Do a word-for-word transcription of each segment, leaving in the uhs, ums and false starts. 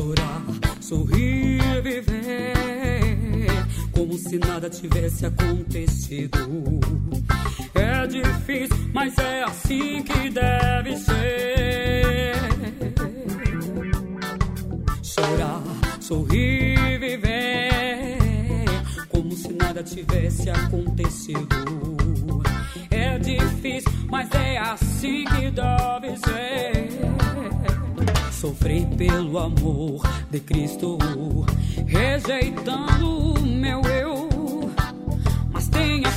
chorar, sorrir, viver como se nada tivesse acontecido. É difícil, mas é assim que deve ser. Chorar, sorrir, viver como se nada tivesse acontecido. É difícil, mas é assim que deve ser. Sofrer pelo amor de Cristo, rejeitando o meu eu. Mas tenha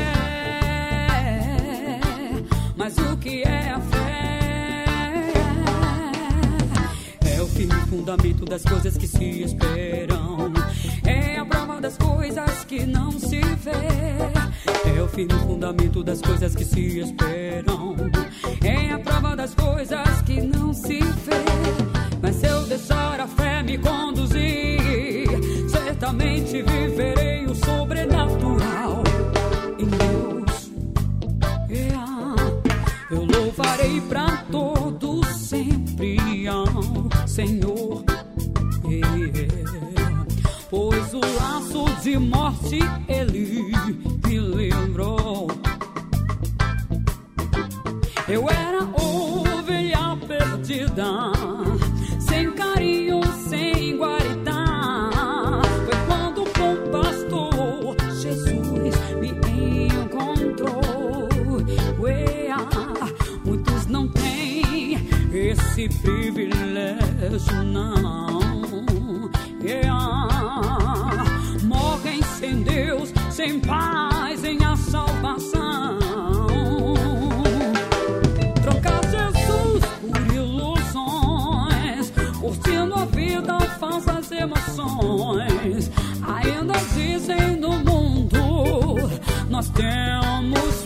fé. Mas o que é a fé? É o firme fundamento das coisas que se esperam. É a prova das coisas que não se vê. É o firme fundamento das coisas que se esperam. É a prova das coisas que não se vê. Mas se eu deixar a fé me conduzir, certamente viverei o sobrenatural em Deus. Yeah. Eu louvarei pra todos sempre ao Senhor. Yeah. Pois o laço de morte Ele me livrou. Eu era ovelha perdida, sem carinho, sem guarida. Foi quando o bom pastor Jesus me encontrou. Ué, muitos não têm esse privilégio, não. Yeah. Morrem sem Deus, sem paz em a salvação. Trocar Jesus por ilusões, curtindo a vida, falsas emoções. Ainda dizem no mundo, nós temos